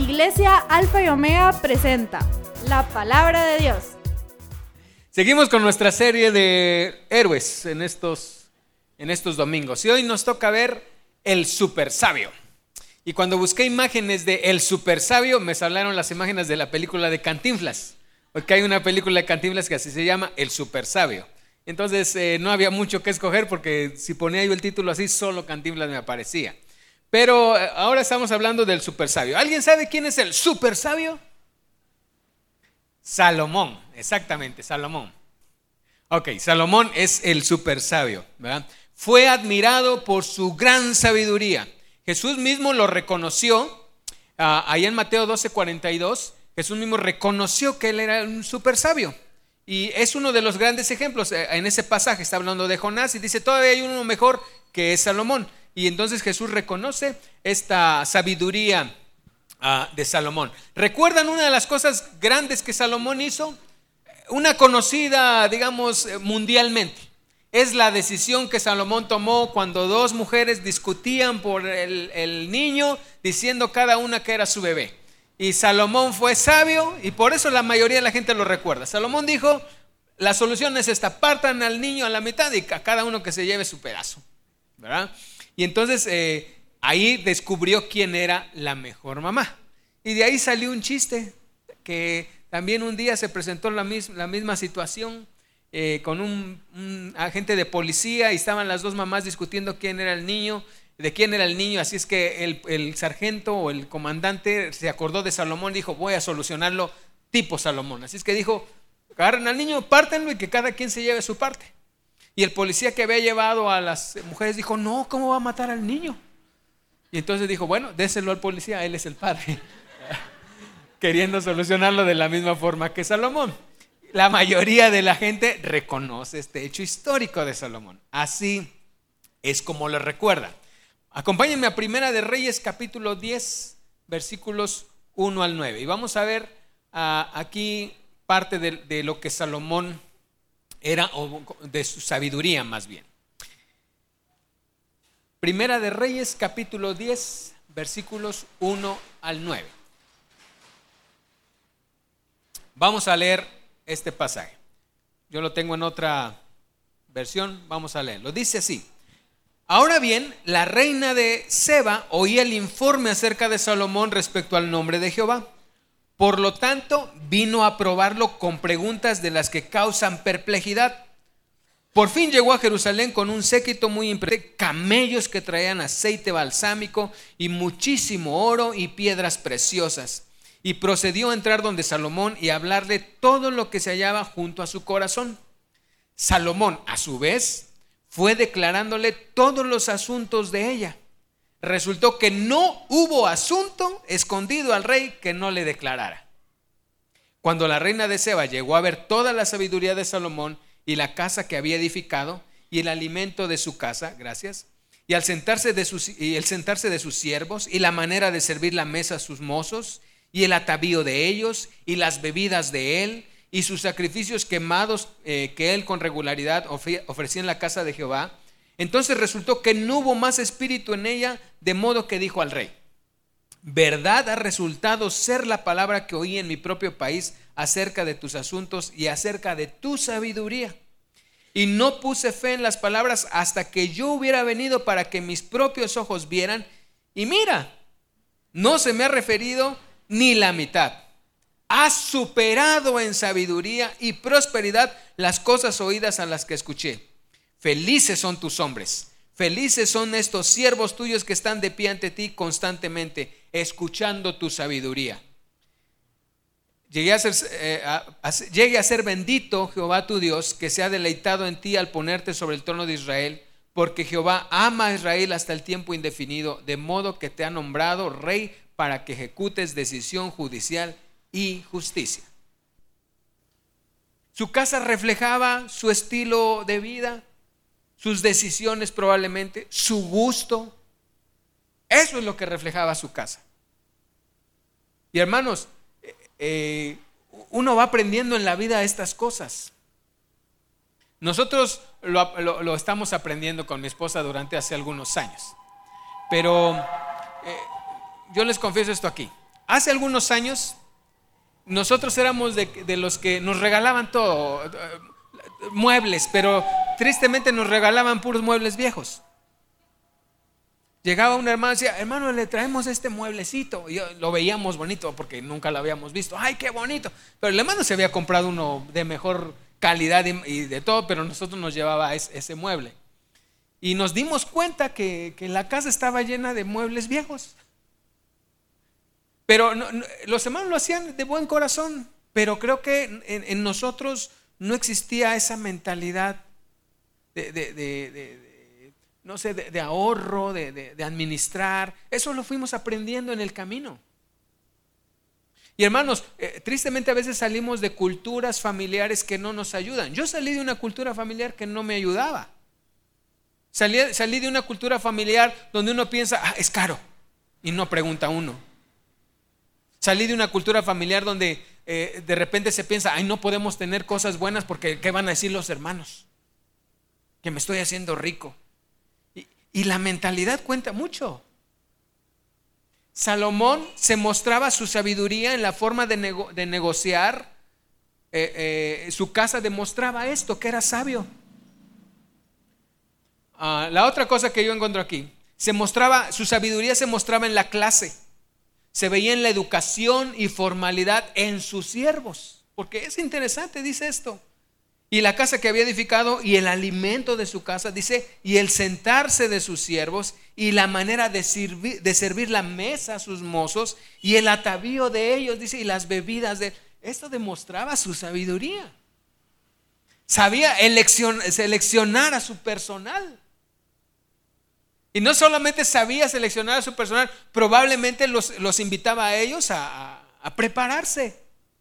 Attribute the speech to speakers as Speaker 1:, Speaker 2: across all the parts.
Speaker 1: Iglesia Alfa y Omega presenta la palabra de Dios.
Speaker 2: Seguimos con nuestra serie de héroes en estos domingos y hoy nos toca ver el super sabio. Y cuando busqué imágenes de el super sabio me salieron las imágenes de la película de Cantinflas, porque hay una película de Cantinflas que así se llama El super sabio. Entonces no había mucho que escoger porque si ponía yo el título así solo Cantinflas me aparecía. Pero ahora estamos hablando del super sabio. ¿Alguien sabe quién es el super sabio? Salomón, exactamente, Salomón. Ok, Salomón es el super sabio, ¿verdad? Fue admirado por su gran sabiduría. Jesús mismo lo reconoció, allá en Mateo 12:42, Jesús mismo reconoció que él era un super sabio. Y es uno de los grandes ejemplos. En ese pasaje está hablando de Jonás y dice, todavía hay uno mejor que es Salomón. Y entonces Jesús reconoce esta sabiduría de Salomón. ¿Recuerdan una de las cosas grandes que Salomón hizo? Una conocida, digamos, mundialmente. Es la decisión que Salomón tomó cuando dos mujeres discutían por el niño, diciendo cada una que era su bebé. Y Salomón fue sabio y por eso la mayoría de la gente lo recuerda. Salomón dijo, la solución es esta, partan al niño a la mitad y a cada uno que se lleve su pedazo, ¿verdad? Y entonces ahí descubrió quién era la mejor mamá. Y de ahí salió un chiste, que también un día se presentó la misma situación con un agente de policía y estaban las dos mamás discutiendo quién era el niño, de quién era el niño. Así es que el sargento o el comandante se acordó de Salomón y dijo, voy a solucionarlo tipo Salomón. Así es que dijo, agarren al niño, pártenlo y que cada quien se lleve su parte. Y el policía que había llevado a las mujeres dijo, no, ¿cómo va a matar al niño? Y entonces dijo, bueno, déselo al policía, él es el padre. Queriendo solucionarlo de la misma forma que Salomón. La mayoría de la gente reconoce este hecho histórico de Salomón. Así es como lo recuerda. Acompáñenme a Primera de Reyes, capítulo 10, versículos 1 al 9. Y vamos a ver aquí parte de lo que Salomón era, o de su sabiduría más bien. Primera de Reyes, capítulo 10, versículos 1 al 9. Vamos a leer este pasaje. Yo lo tengo en otra versión, vamos a leerlo. Dice así: ahora bien, la reina de Seba oía el informe acerca de Salomón respecto al nombre de Jehová. Por lo tanto, vino a probarlo con preguntas de las que causan perplejidad. Por fin llegó a Jerusalén con un séquito muy impresionante, camellos que traían aceite balsámico y muchísimo oro y piedras preciosas. Y procedió a entrar donde Salomón y a hablarle todo lo que se hallaba junto a su corazón. Salomón, a su vez, fue declarándole todos los asuntos de ella. Resultó que no hubo asunto escondido al rey que no le declarara. Cuando la reina de Seba llegó a ver toda la sabiduría de Salomón y la casa que había edificado y el alimento de su casa, gracias, y el sentarse de sus siervos y la manera de servir la mesa a sus mozos y el atavío de ellos y las bebidas de él y sus sacrificios quemados que él con regularidad ofrecía en la casa de Jehová, entonces resultó que no hubo más espíritu en ella, de modo que dijo al rey: verdad ha resultado ser la palabra que oí en mi propio país acerca de tus asuntos y acerca de tu sabiduría. Y no puse fe en las palabras hasta que yo hubiera venido para que mis propios ojos vieran. Y mira, no se me ha referido ni la mitad. Has superado en sabiduría y prosperidad las cosas oídas a las que escuché. Felices son tus hombres, felices son estos siervos tuyos que están de pie ante ti constantemente, escuchando tu sabiduría. Llegue a ser bendito Jehová tu Dios, que se ha deleitado en ti al ponerte sobre el trono de Israel, porque Jehová ama a Israel hasta el tiempo indefinido, de modo que te ha nombrado rey para que ejecutes decisión judicial y justicia. Su casa reflejaba su estilo de vida, sus decisiones probablemente, su gusto. Eso es lo que reflejaba su casa. Y hermanos, uno va aprendiendo en la vida estas cosas. Nosotros lo estamos aprendiendo con mi esposa durante hace algunos años. Pero yo les confieso esto aquí. Hace algunos años nosotros éramos de los que nos regalaban todo, muebles, pero tristemente nos regalaban puros muebles viejos. Llegaba un hermano y decía, hermano, le traemos este mueblecito. Y lo veíamos bonito porque nunca lo habíamos visto. ¡Ay, qué bonito! Pero el hermano se había comprado uno de mejor calidad y de todo, pero nosotros nos llevaba ese mueble. Y nos dimos cuenta que la casa estaba llena de muebles viejos. Pero los hermanos lo hacían de buen corazón, pero creo que en nosotros no existía esa mentalidad no sé, de ahorro, de administrar. Eso lo fuimos aprendiendo en el camino. Y hermanos, tristemente a veces salimos de culturas familiares que no nos ayudan. Yo salí de una cultura familiar que no me ayudaba. Salí de una cultura familiar donde uno piensa, es caro, y no pregunta uno. Salí de una cultura familiar donde de repente se piensa, ay, no podemos tener cosas buenas porque ¿qué van a decir los hermanos? Que me estoy haciendo rico. Y la mentalidad cuenta mucho. Salomón se mostraba su sabiduría en la forma de negociar. Su casa demostraba esto, que era sabio. La otra cosa que yo encuentro aquí, su sabiduría se mostraba en la clase. Se veía en la educación y formalidad en sus siervos. Porque es interesante, dice esto. Y la casa que había edificado y el alimento de su casa, dice, y el sentarse de sus siervos y la manera de servir la mesa a sus mozos y el atavío de ellos, dice, y las bebidas de... Esto demostraba su sabiduría. Sabía seleccionar a su personal. Y no solamente sabía seleccionar a su personal, probablemente los invitaba a ellos a prepararse.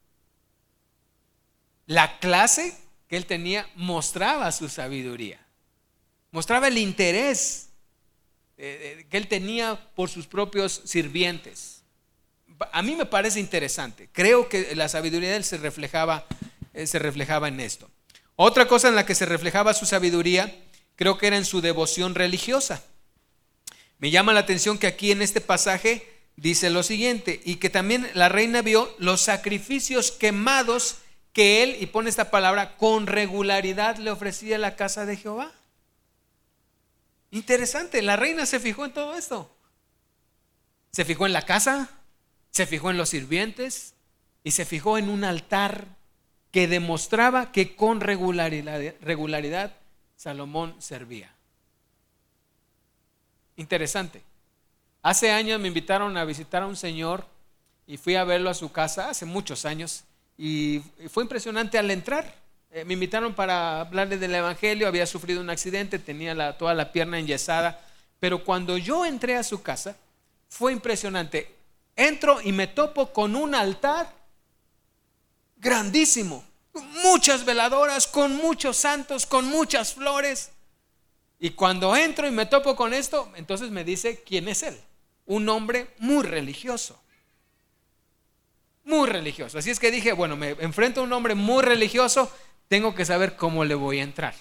Speaker 2: La clase que él tenía mostraba su sabiduría, mostraba el interés que él tenía por sus propios sirvientes. A mí me parece interesante. Creo que la sabiduría de él se reflejaba en esto. Otra cosa en la que se reflejaba su sabiduría, creo que era en su devoción religiosa. Me llama la atención que aquí en este pasaje dice lo siguiente, y que también la reina vio los sacrificios quemados que él, y pone esta palabra, con regularidad le ofrecía a la casa de Jehová. Interesante, la reina se fijó en todo esto. Se fijó en la casa, se fijó en los sirvientes y se fijó en un altar que demostraba que con regularidad Salomón servía. Interesante. Hace años me invitaron a visitar a un señor y fui a verlo a su casa, hace muchos años. Y fue impresionante al entrar. Me invitaron para hablarle del evangelio. Había sufrido un accidente, tenía toda la pierna enyesada. Pero cuando yo entré a su casa, fue impresionante. Entro y me topo con un altar grandísimo, muchas veladoras, con muchos santos, con muchas flores. Y cuando entro y me topo con esto, entonces me dice quién es él. Un hombre muy religioso. Muy religioso. Así es que dije, bueno, me enfrento a un hombre muy religioso, tengo que saber cómo le voy a entrar.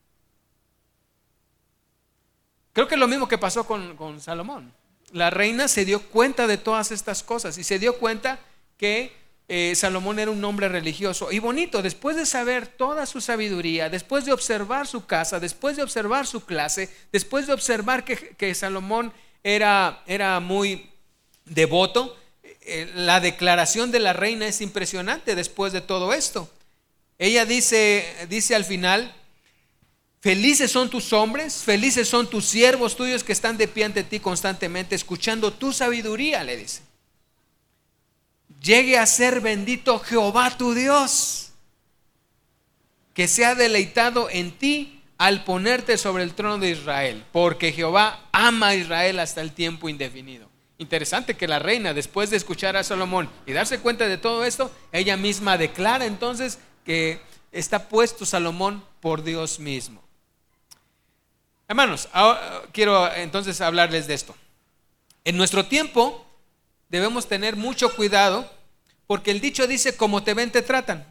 Speaker 2: Creo que es lo mismo que pasó con Salomón. La reina se dio cuenta de todas estas cosas y se dio cuenta que Salomón era un hombre religioso. Y bonito, después de saber toda su sabiduría, después de observar su casa, después de observar su clase, después de observar que Salomón era muy devoto, la declaración de la reina es impresionante después de todo esto. Ella dice al final, felices son tus hombres, felices son tus siervos tuyos que están de pie ante ti constantemente, escuchando tu sabiduría, le dice. Llegue a ser bendito Jehová tu Dios, que se ha deleitado en ti al ponerte sobre el trono de Israel, porque Jehová ama a Israel hasta el tiempo indefinido. Interesante que la reina, después de escuchar a Salomón y darse cuenta de todo esto, ella misma declara entonces que está puesto Salomón por Dios mismo. Hermanos, ahora quiero entonces hablarles de esto. En nuestro tiempo debemos tener mucho cuidado, porque el dicho dice, como te ven te tratan.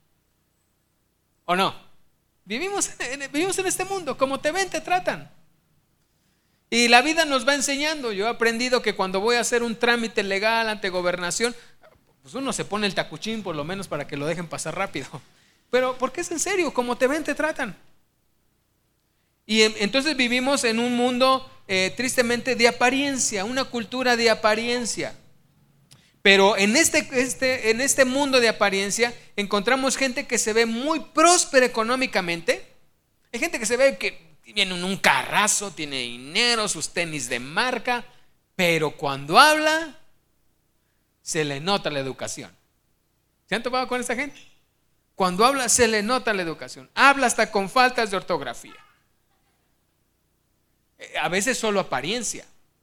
Speaker 2: ¿O no? Vivimos en este mundo, como te ven te tratan. Y la vida nos va enseñando. Yo he aprendido que cuando voy a hacer un trámite legal ante gobernación, pues uno se pone el tacuchín por lo menos para que lo dejen pasar rápido. Pero porque es en serio, como te ven te tratan. Y entonces vivimos en un mundo tristemente de apariencia, una cultura de apariencia. Pero en este mundo de apariencia encontramos gente que se ve muy próspera económicamente. Hay gente que se ve que viene en un carrazo, tiene dinero, sus tenis de marca, pero cuando habla se le nota la educación. ¿Se han topado con esta gente? Cuando habla se le nota la educación. Habla hasta con faltas de ortografía. A veces solo apariencia.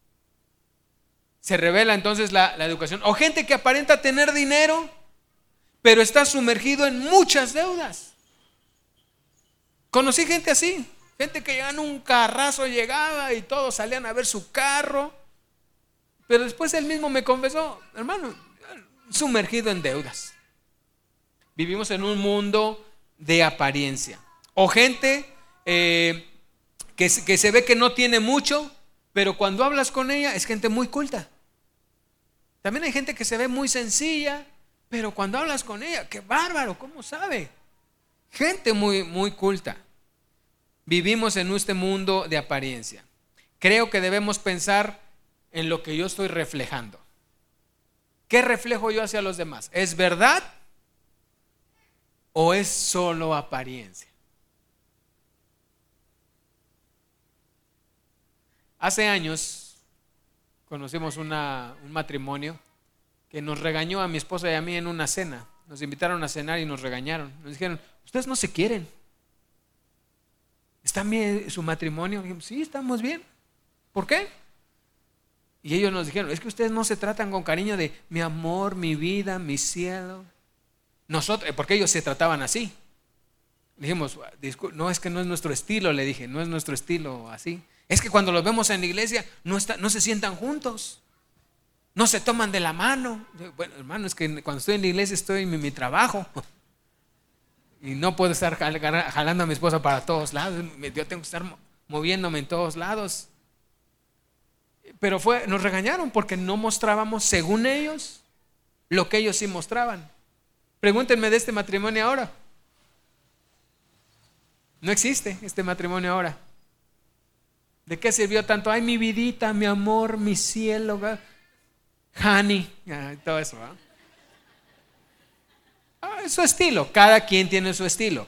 Speaker 2: Se revela entonces la educación. O gente que aparenta tener dinero, pero está sumergido en muchas deudas. Conocí gente así. Gente que llegaba en un carrazo, llegaba y todos salían a ver su carro. Pero después él mismo me confesó, hermano, sumergido en deudas. Vivimos en un mundo de apariencia. O gente que se ve que no tiene mucho, pero cuando hablas con ella es gente muy culta. También hay gente que se ve muy sencilla, pero cuando hablas con ella, qué bárbaro, ¿cómo sabe? Gente muy, muy culta. Vivimos en este mundo de apariencia. Creo que debemos pensar en lo que yo estoy reflejando. ¿Qué reflejo yo hacia los demás? ¿Es verdad o es solo apariencia? Hace años conocimos un matrimonio que nos regañó a mi esposa y a mí en una cena. Nos invitaron a cenar y nos regañaron. Nos dijeron, ustedes no se quieren. ¿Está bien su matrimonio? Dijimos, sí, estamos bien. ¿Por qué? Y ellos nos dijeron, es que ustedes no se tratan con cariño de mi amor, mi vida, mi cielo. Nosotros, porque ellos se trataban así. Dijimos, no, es que no es nuestro estilo, le dije, no es nuestro estilo así. Es que cuando los vemos en la iglesia no se sientan juntos, no se toman de la mano. Bueno, hermano, es que cuando estoy en la iglesia estoy en mi trabajo y no puedo estar jalando a mi esposa para todos lados. Yo tengo que estar moviéndome en todos lados. Pero nos regañaron porque no mostrábamos, según ellos, lo que ellos sí mostraban. Pregúntenme de este matrimonio ahora. No existe este matrimonio ahora. ¿De qué sirvió tanto? Ay, mi vidita, mi amor, mi cielo, honey, todo eso, ¿eh? Es su estilo, cada quien tiene su estilo.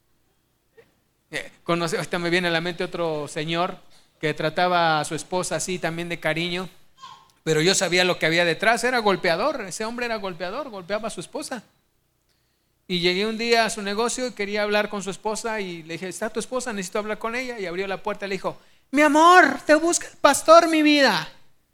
Speaker 2: Ahorita me viene a la mente otro señor que trataba a su esposa así también de cariño, pero yo sabía lo que había detrás. Era golpeador, ese hombre era golpeador, golpeaba a su esposa. Y llegué un día a su negocio y quería hablar con su esposa y le dije, ¿está tu esposa? Necesito hablar con ella. Y abrió la puerta y le dijo, mi amor, te busca el pastor, mi vida.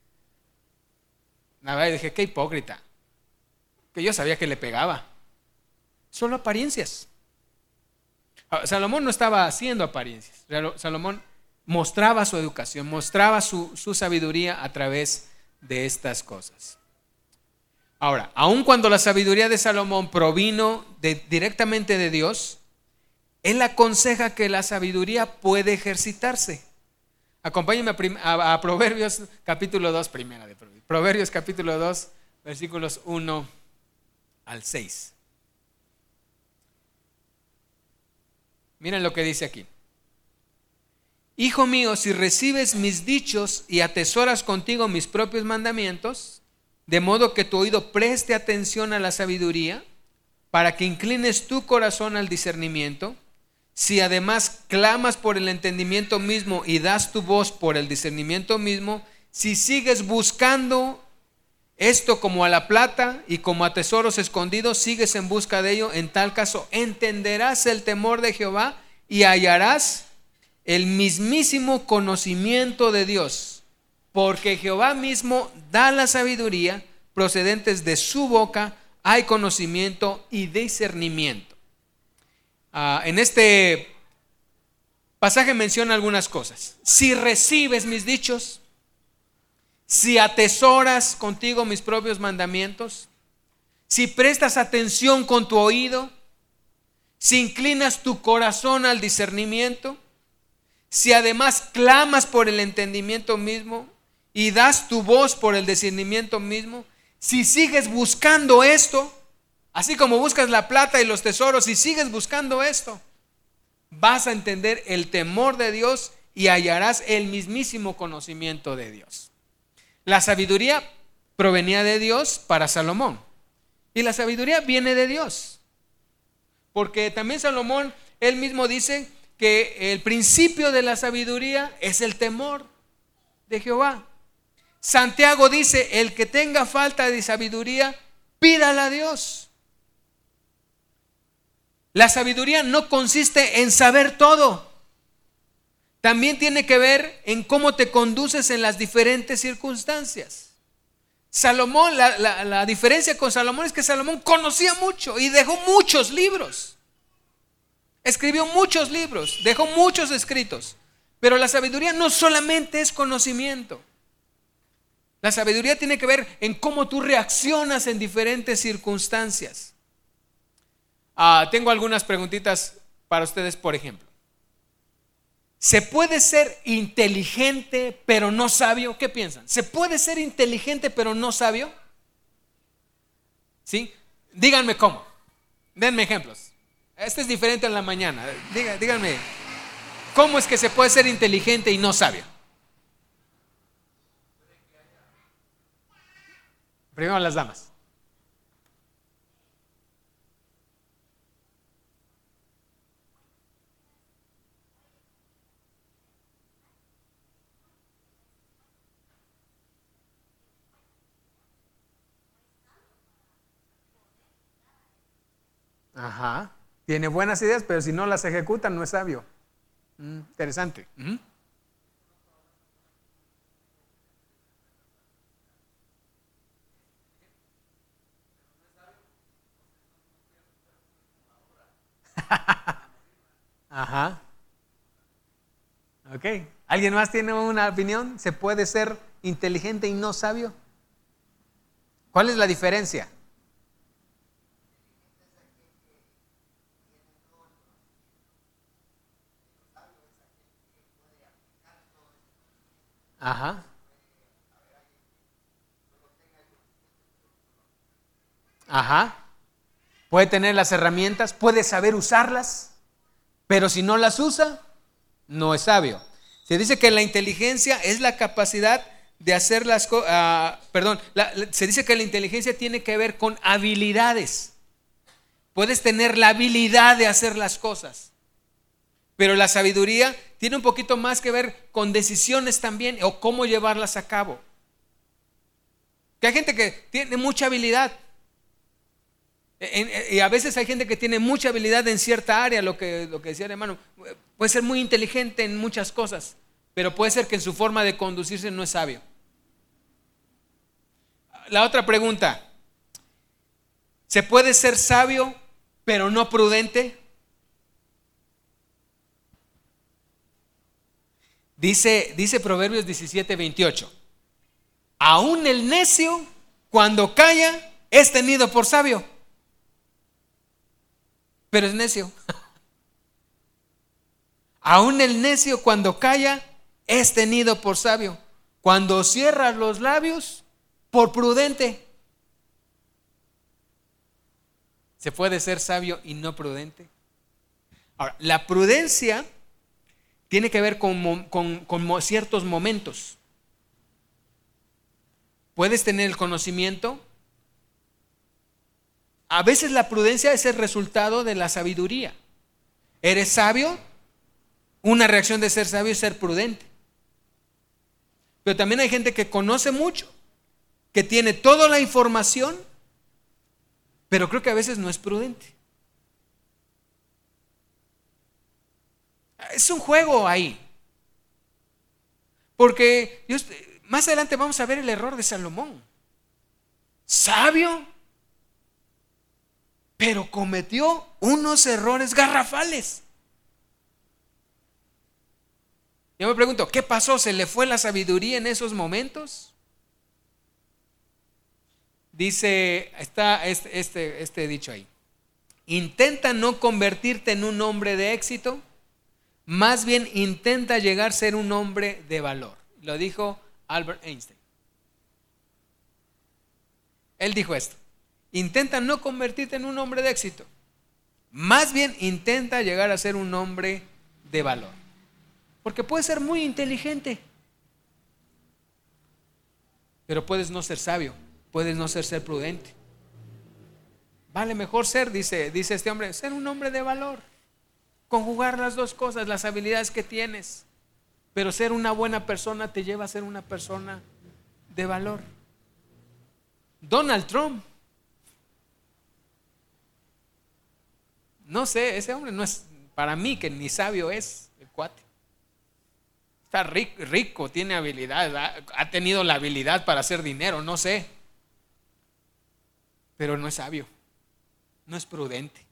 Speaker 2: Nada, y dije, qué hipócrita, que yo sabía que le pegaba. Solo apariencias. Salomón no estaba haciendo apariencias. Salomón mostraba su educación, mostraba su sabiduría a través de estas cosas. Ahora, aun cuando la sabiduría de Salomón provino directamente de Dios, él aconseja que la sabiduría puede ejercitarse. Acompáñenme a Proverbios capítulo 2, primera de Proverbios capítulo 2, versículos 1 al 6. Miren lo que dice aquí. Hijo mío, si recibes mis dichos y atesoras contigo mis propios mandamientos, de modo que tu oído preste atención a la sabiduría, para que inclines tu corazón al discernimiento, si además clamas por el entendimiento mismo y das tu voz por el discernimiento mismo, si sigues buscando esto como a la plata y como a tesoros escondidos, sigues en busca de ello, en tal caso entenderás el temor de Jehová y hallarás el mismísimo conocimiento de Dios, porque Jehová mismo da la sabiduría, procedentes de su boca hay conocimiento y discernimiento. En este pasaje menciona algunas cosas. Si recibes mis dichos, si atesoras contigo mis propios mandamientos, si prestas atención con tu oído, si inclinas tu corazón al discernimiento, si además clamas por el entendimiento mismo y das tu voz por el discernimiento mismo, si sigues buscando esto, así como buscas la plata y los tesoros, si sigues buscando esto, vas a entender el temor de Dios y hallarás el mismísimo conocimiento de Dios. La sabiduría provenía de Dios para Salomón, y la sabiduría viene de Dios, porque también Salomón, él mismo dice que el principio de la sabiduría es el temor de Jehová. Santiago dice: el que tenga falta de sabiduría, pídala a Dios. La sabiduría no consiste en saber todo. También tiene que ver en cómo te conduces en las diferentes circunstancias. Salomón, la diferencia con Salomón es que Salomón conocía mucho y dejó muchos libros. Escribió muchos libros, dejó muchos escritos. Pero la sabiduría no solamente es conocimiento. La sabiduría tiene que ver en cómo tú reaccionas en diferentes circunstancias. Tengo algunas preguntitas para ustedes, por ejemplo. ¿Se puede ser inteligente pero no sabio? ¿Qué piensan? ¿Se puede ser inteligente pero no sabio? ¿Sí? Díganme cómo. Denme ejemplos. Este es diferente en la mañana. Díganme, ¿cómo es que se puede ser inteligente y no sabio? Primero las damas. Ajá. Tiene buenas ideas, pero si no las ejecutan no es sabio. Interesante. Ajá. Ok. ¿Alguien más tiene una opinión? ¿Se puede ser inteligente y no sabio? ¿Cuál es la diferencia? Ajá. Ajá. Puede tener las herramientas, puede saber usarlas, pero si no las usa, no es sabio. Se dice que la inteligencia es la capacidad de hacer las cosas, se dice que la inteligencia tiene que ver con habilidades. Puedes tener la habilidad de hacer las cosas, pero la sabiduría tiene un poquito más que ver con decisiones también, o cómo llevarlas a cabo. Que hay gente que tiene mucha habilidad, y a veces hay gente que tiene mucha habilidad en cierta área, lo que decía el hermano, puede ser muy inteligente en muchas cosas, pero puede ser que en su forma de conducirse no es sabio. La otra pregunta: ¿se puede ser sabio pero no prudente? Dice Proverbios 17:28. Aún el necio, cuando calla, es tenido por sabio. Pero es necio. Aún el necio, cuando calla, es tenido por sabio. Cuando cierra los labios, por prudente. ¿Se puede ser sabio y no prudente? Ahora, la prudencia tiene que ver con ciertos momentos. Puedes tener el conocimiento. A veces la prudencia es el resultado de la sabiduría. ¿Eres sabio? Una reacción de ser sabio es ser prudente. Pero también hay gente que conoce mucho, que tiene toda la información, pero creo que a veces no es prudente. Es un juego ahí. Porque más adelante vamos a ver el error de Salomón. Sabio, pero cometió unos errores garrafales. Yo me pregunto, ¿qué pasó? ¿Se le fue la sabiduría en esos momentos? Dice, está este dicho ahí: intenta no convertirte en un hombre de éxito, más bien intenta llegar a ser un hombre de valor. Lo dijo Albert Einstein. Él dijo esto: intenta no convertirte en un hombre de éxito, más bien intenta llegar a ser un hombre de valor. Porque puedes ser muy inteligente, pero puedes no ser sabio, puedes no ser prudente. Vale mejor ser, dice este hombre, ser un hombre de valor. Conjugar las dos cosas, las habilidades que tienes. Pero ser una buena persona te lleva a ser una persona de valor. Donald Trump, no sé, ese hombre no es, para mí que ni sabio es el cuate. Está rico, tiene habilidad, ha tenido la habilidad para hacer dinero, no sé. Pero no es sabio, no es prudente.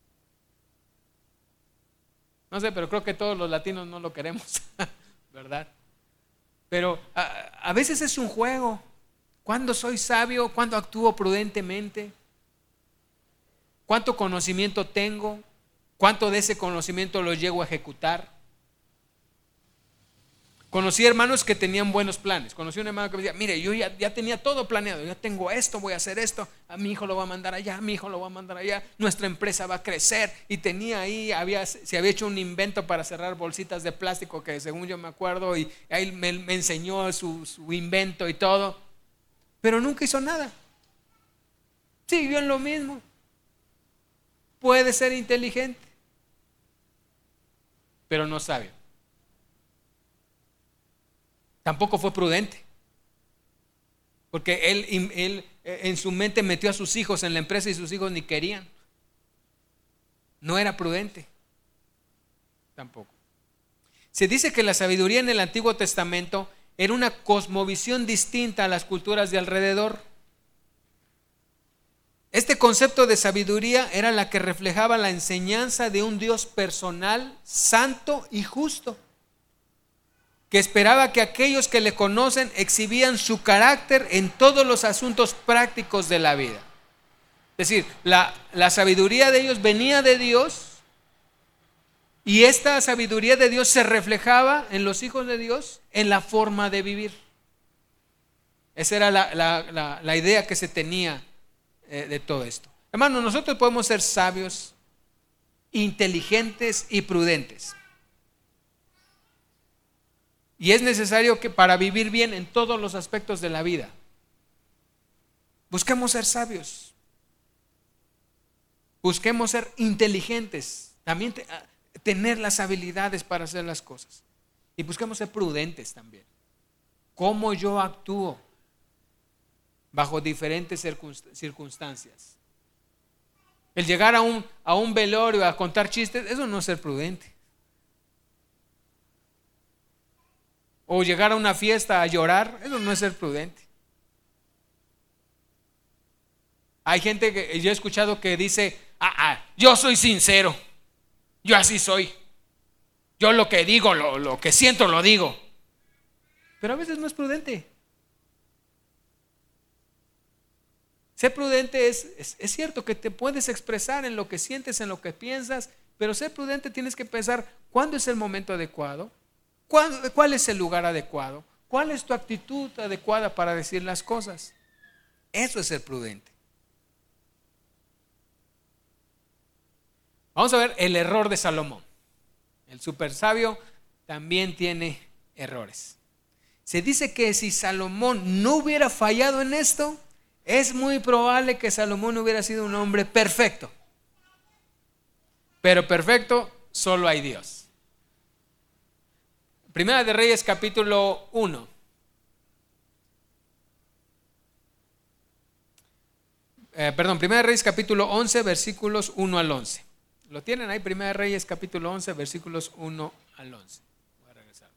Speaker 2: No sé, pero creo que todos los latinos no lo queremos, ¿verdad? Pero a veces es un juego. ¿Cuándo soy sabio? ¿Cuándo actúo prudentemente? ¿Cuánto conocimiento tengo? ¿Cuánto de ese conocimiento lo llego a ejecutar? Conocí hermanos que tenían buenos planes. Conocí un hermano que me decía: mire, yo ya tenía todo planeado, ya tengo esto, voy a hacer esto, a mi hijo lo voy a mandar allá, a mi hijo lo voy a mandar allá, nuestra empresa va a crecer. Y tenía ahí, se había hecho un invento para cerrar bolsitas de plástico, que según yo me acuerdo, y ahí me enseñó su invento y todo. Pero nunca hizo nada. Siguió en lo mismo. Puede ser inteligente, pero no sabio. Tampoco fue prudente, porque él en su mente metió a sus hijos en la empresa y sus hijos ni querían. No era prudente tampoco. Se dice que la sabiduría en el Antiguo Testamento era una cosmovisión distinta a las culturas de alrededor. Este concepto de sabiduría era la que reflejaba la enseñanza de un Dios personal, santo y justo, que esperaba que aquellos que le conocen exhibían su carácter en todos los asuntos prácticos de la vida. Es decir, la sabiduría de ellos venía de Dios, y esta sabiduría de Dios se reflejaba en los hijos de Dios en la forma de vivir. Esa era la idea que se tenía de todo esto. Hermanos, nosotros podemos ser sabios, inteligentes y prudentes. Y es necesario que para vivir bien en todos los aspectos de la vida, busquemos ser sabios, busquemos ser inteligentes, también tener las habilidades para hacer las cosas, y busquemos ser prudentes también. ¿Cómo yo actúo bajo diferentes circunstancias? El llegar a un velorio a contar chistes, eso no es ser prudente. O llegar a una fiesta a llorar, eso no es ser prudente. Hay gente que yo he escuchado que dice: yo soy sincero, yo así soy, yo lo que digo, lo que siento lo digo. Pero a veces no es prudente. Ser prudente es cierto que te puedes expresar en lo que sientes, en lo que piensas, pero ser prudente tienes que pensar cuándo es el momento adecuado, cuál es el lugar adecuado, cuál es tu actitud adecuada para decir las cosas. Eso es ser prudente. Vamos a ver el error de Salomón. El super sabio también tiene errores. Se dice que si Salomón no hubiera fallado en esto, es muy probable que Salomón hubiera sido un hombre perfecto. Pero perfecto solo hay Dios. Primera de Reyes capítulo 1. Primera de Reyes capítulo 11 versículos 1 al 11. ¿Lo tienen ahí? Primera de Reyes capítulo 11 versículos 1 al 11. Voy a regresar.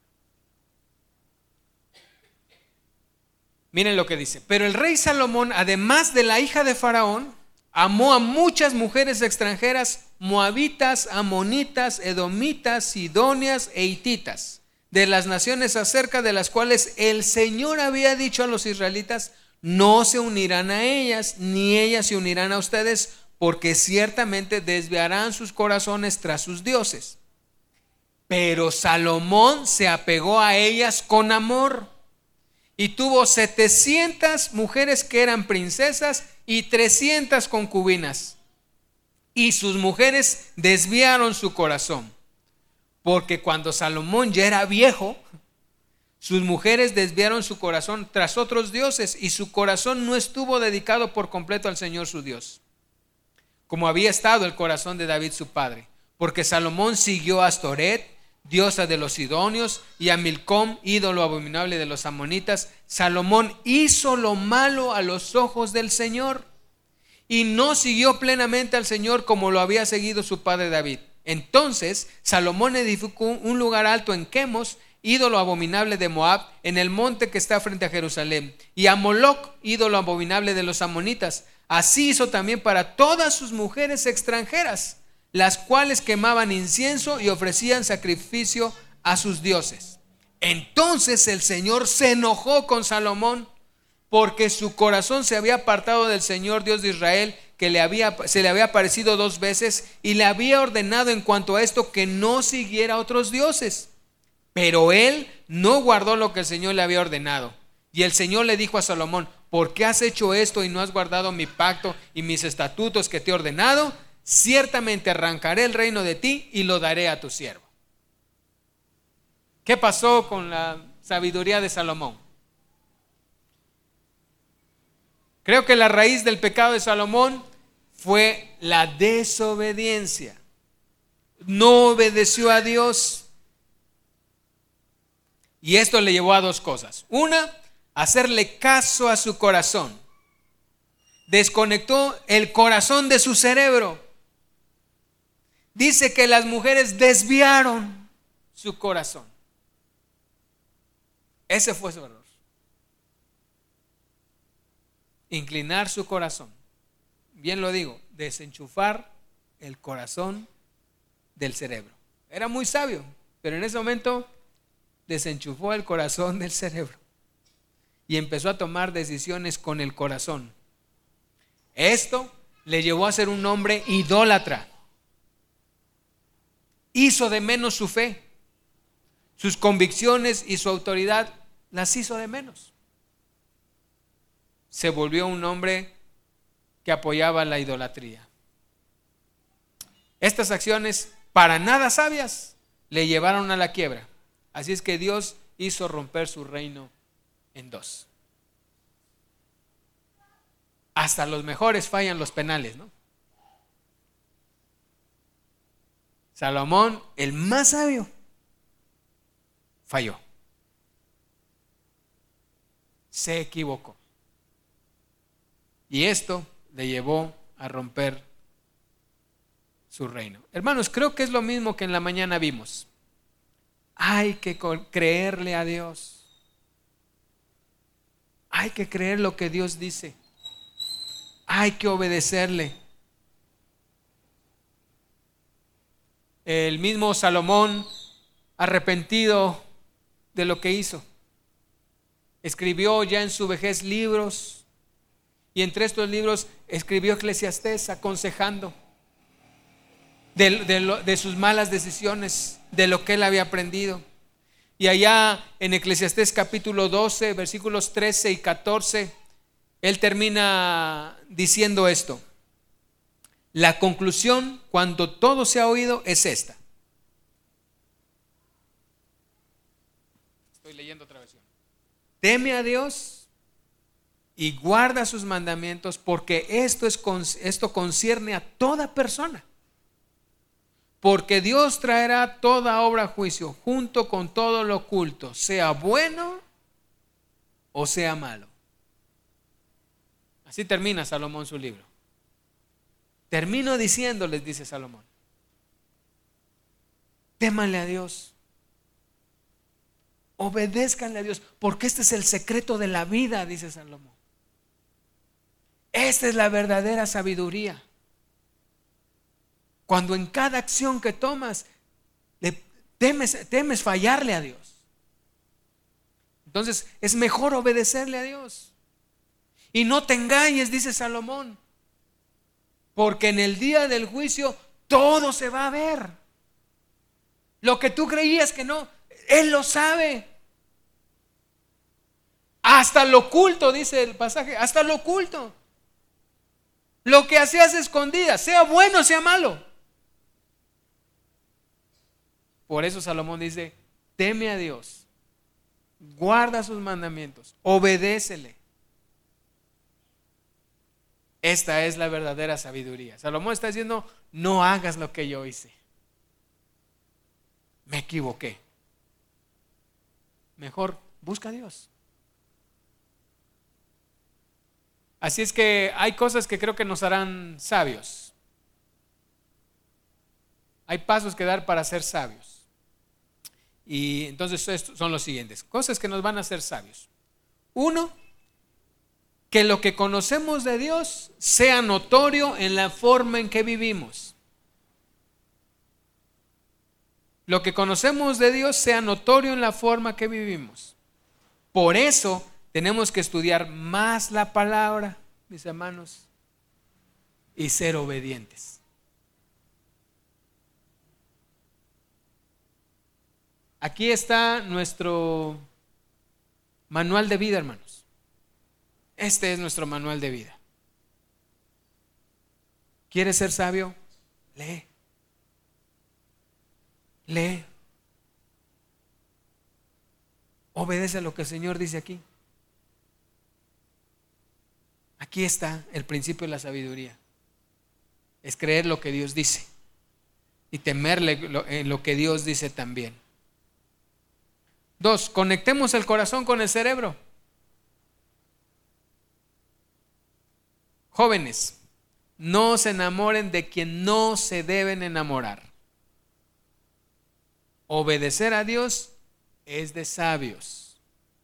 Speaker 2: Miren lo que dice: pero el rey Salomón, además de la hija de Faraón, amó a muchas mujeres extranjeras, moabitas, amonitas, edomitas, sidonias e hititas, de las naciones acerca de las cuales el Señor había dicho a los israelitas: no se unirán a ellas, ni ellas se unirán a ustedes, porque ciertamente desviarán sus corazones tras sus dioses. Pero Salomón se apegó a ellas con amor y tuvo 700 mujeres que eran princesas y 300 concubinas. Y sus mujeres desviaron su corazón, porque cuando Salomón ya era viejo, sus mujeres desviaron su corazón tras otros dioses y su corazón no estuvo dedicado por completo al Señor su Dios, como había estado el corazón de David su padre. Porque Salomón siguió a Astoret, diosa de los sidonios, y a Milcom, ídolo abominable de los amonitas. Salomón hizo lo malo a los ojos del Señor y no siguió plenamente al Señor como lo había seguido su padre David. Entonces Salomón edificó un lugar alto en Quemos, ídolo abominable de Moab, en el monte que está frente a Jerusalén, y a Moloc, ídolo abominable de los amonitas. Así hizo también para todas sus mujeres extranjeras, las cuales quemaban incienso y ofrecían sacrificio a sus dioses. Entonces el Señor se enojó con Salomón, porque su corazón se había apartado del Señor Dios de Israel, que se le había aparecido 2 veces y le había ordenado en cuanto a esto que no siguiera otros dioses. Pero él no guardó lo que el Señor le había ordenado. Y el Señor le dijo a Salomón: ¿por qué has hecho esto y no has guardado mi pacto y mis estatutos que te he ordenado? Ciertamente arrancaré el reino de ti y lo daré a tu siervo. ¿Qué pasó con la sabiduría de Salomón? Creo que la raíz del pecado de Salomón fue la desobediencia. No obedeció a Dios. Y esto le llevó a 2 cosas. Una, hacerle caso a su corazón. Desconectó el corazón de su cerebro. Dice que las mujeres desviaron su corazón. Ese fue su error. Inclinar su corazón. Bien lo digo, desenchufar el corazón del cerebro. Era muy sabio, pero en ese momento desenchufó el corazón del cerebro y empezó a tomar decisiones con el corazón. Esto le llevó a ser un hombre idólatra. Hizo de menos su fe, sus convicciones y su autoridad las hizo de menos. Se volvió un hombre que apoyaba la idolatría. Estas acciones, para nada sabias, le llevaron a la quiebra. Así es que Dios hizo romper su reino en 2. Hasta los mejores fallan los penales, ¿no? Salomón, el más sabio, falló. Se equivocó. Y esto le llevó a romper su reino. Hermanos, creo que es lo mismo que en la mañana vimos. Hay que creerle a Dios. Hay que creer lo que Dios dice. Hay que obedecerle. El mismo Salomón, arrepentido de lo que hizo, escribió ya en su vejez libros, y entre estos libros escribió Eclesiastés aconsejando de sus malas decisiones, de lo que él había aprendido. Y allá en Eclesiastés capítulo 12, versículos 13 y 14, él termina diciendo esto: la conclusión, cuando todo se ha oído, es esta. Estoy leyendo otra versión. Teme a Dios y guarda sus mandamientos, porque esto concierne a toda persona. Porque Dios traerá toda obra a juicio, junto con todo lo oculto, sea bueno o sea malo. Así termina Salomón su libro. Termino diciéndoles, dice Salomón, témanle a Dios, obedézcanle a Dios, porque este es el secreto de la vida, dice Salomón. Esta es la verdadera sabiduría. Cuando en cada acción que tomas temes fallarle a Dios, entonces es mejor obedecerle a Dios. Y no te engañes, dice Salomón, porque en el día del juicio todo se va a ver. Lo que tú creías que no, Él lo sabe. Hasta lo oculto, dice el pasaje, hasta lo oculto. Lo que hacías escondidas, sea bueno, sea malo. Por eso Salomón dice, teme a Dios, guarda sus mandamientos, obedécele. Esta es la verdadera sabiduría. Salomón está diciendo, no hagas lo que yo hice. Me equivoqué. Mejor busca a Dios. Así es que hay cosas que creo que nos harán sabios. Hay pasos que dar para ser sabios. Y entonces estos son los siguientes. Cosas que nos van a hacer sabios. Uno, que lo que conocemos de Dios sea notorio en la forma en que vivimos. Lo que conocemos de Dios sea notorio en la forma que vivimos. Por eso tenemos que estudiar más la palabra, mis hermanos, y ser obedientes. Aquí está nuestro manual de vida, hermanos. Este es nuestro manual de vida. ¿Quieres ser sabio? Lee. Lee. Obedece a lo que el Señor dice aquí. Aquí está el principio de la sabiduría. Es creer lo que Dios dice y temerle en lo que Dios dice también. 2, conectemos el corazón con el cerebro. Jóvenes, no se enamoren de quien no se deben enamorar. Obedecer a Dios es de sabios.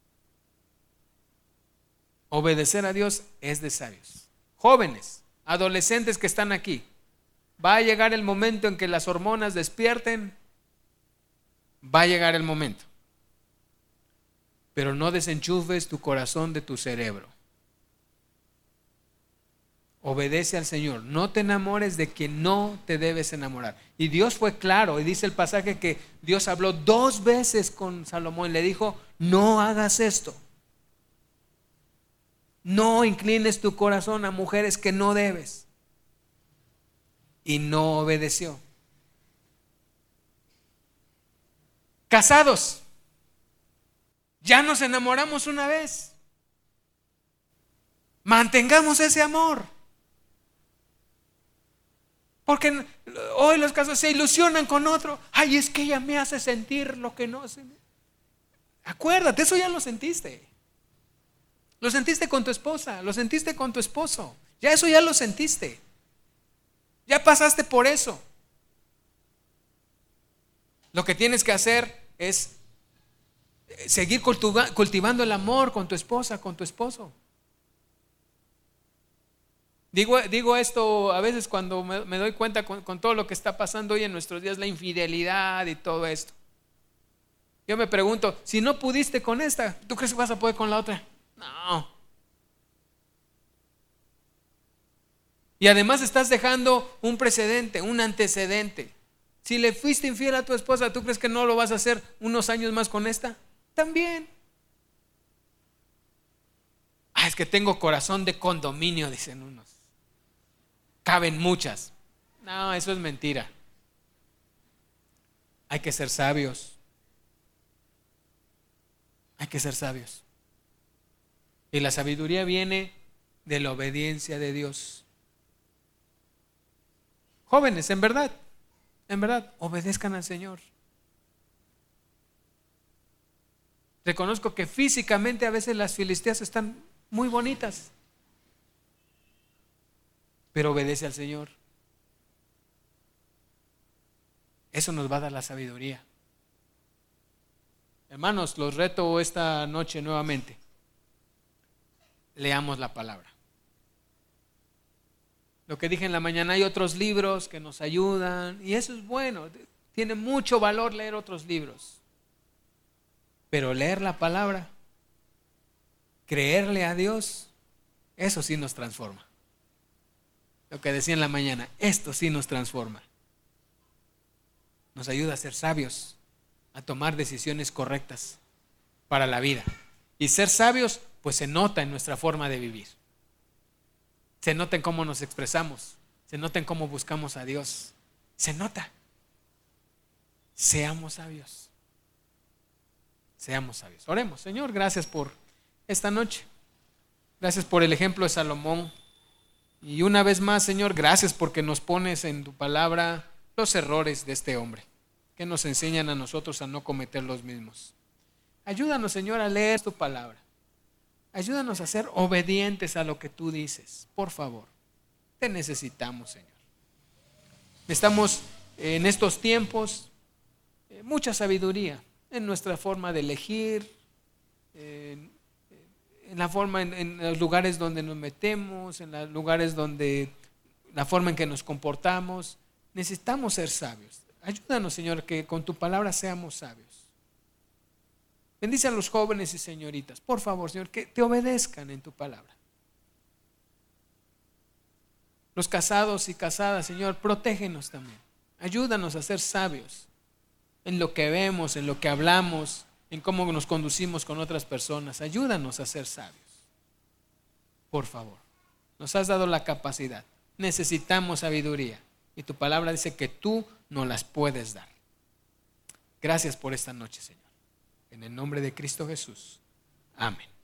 Speaker 2: Obedecer a Dios es de sabios. Jóvenes, adolescentes que están aquí, va a llegar el momento en que las hormonas despierten. Va a llegar el momento. Pero no desenchufes tu corazón de tu cerebro. Obedece al Señor. No te enamores de quien no te debes enamorar. Y Dios fue claro. Y dice el pasaje que Dios habló 2 veces con Salomón. Le dijo, no hagas esto. No inclines tu corazón a mujeres que no debes. Y no obedeció. Casados, ya nos enamoramos una vez. Mantengamos ese amor. Porque hoy los casados se ilusionan con otro. Ay, es que ella me hace sentir lo que no se me... Acuérdate, eso ya lo sentiste. Lo sentiste con tu esposa, lo sentiste con tu esposo. Ya eso ya lo sentiste. Ya pasaste por eso. Lo que tienes que hacer es seguir cultivando el amor con tu esposa, con tu esposo. Digo esto a veces cuando me doy cuenta con todo lo que está pasando hoy en nuestros días, la infidelidad y todo esto. Yo me pregunto, si no pudiste con esta, ¿tú crees que vas a poder con la otra? No. Y además estás dejando un precedente, un antecedente. Si le fuiste infiel a tu esposa, ¿tú crees que no lo vas a hacer unos años más con esta? También. Es que tengo corazón de condominio, dicen unos. Caben muchas. No, eso es mentira. Hay que ser sabios. Hay que ser sabios. Y la sabiduría viene de la obediencia de Dios. Jóvenes, en verdad, obedezcan al Señor. Reconozco que físicamente a veces las filisteas están muy bonitas, pero obedece al Señor. Eso nos va a dar la sabiduría. Hermanos, los reto esta noche nuevamente. Leamos la palabra. Lo que dije en la mañana, hay otros libros que nos ayudan y eso es bueno. Tiene mucho valor leer otros libros. Pero leer la palabra, creerle a Dios, eso sí nos transforma. Lo que decía en la mañana, esto sí nos transforma. nos ayuda a ser sabios, a tomar decisiones correctas para la vida. Y ser sabios, pues se nota en nuestra forma de vivir. Se nota en cómo nos expresamos, se nota en cómo buscamos a Dios. Se nota. Seamos sabios. Seamos sabios. Oremos. Señor, gracias por esta noche. Gracias por el ejemplo de Salomón. Y una vez más, Señor, gracias porque nos pones en tu palabra los errores de este hombre, que nos enseñan a nosotros a no cometer los mismos. Ayúdanos, Señor, a leer tu palabra. Ayúdanos a ser obedientes a lo que tú dices. Por favor, te necesitamos, Señor. Estamos en estos tiempos mucha sabiduría en nuestra forma de elegir, en la forma, en los lugares donde nos metemos, en los lugares donde, la forma en que nos comportamos. Necesitamos ser sabios. Ayúdanos, Señor, que con tu palabra seamos sabios. Bendice a los jóvenes y señoritas, por favor, Señor, que te obedezcan en tu palabra. Los casados y casadas, Señor, protégenos también. Ayúdanos a ser sabios en lo que vemos, en lo que hablamos, en cómo nos conducimos con otras personas. Ayúdanos a ser sabios. Por favor, nos has dado la capacidad. Necesitamos sabiduría. Y tu palabra dice que tú nos las puedes dar. Gracias por esta noche, Señor. En el nombre de Cristo Jesús. Amén.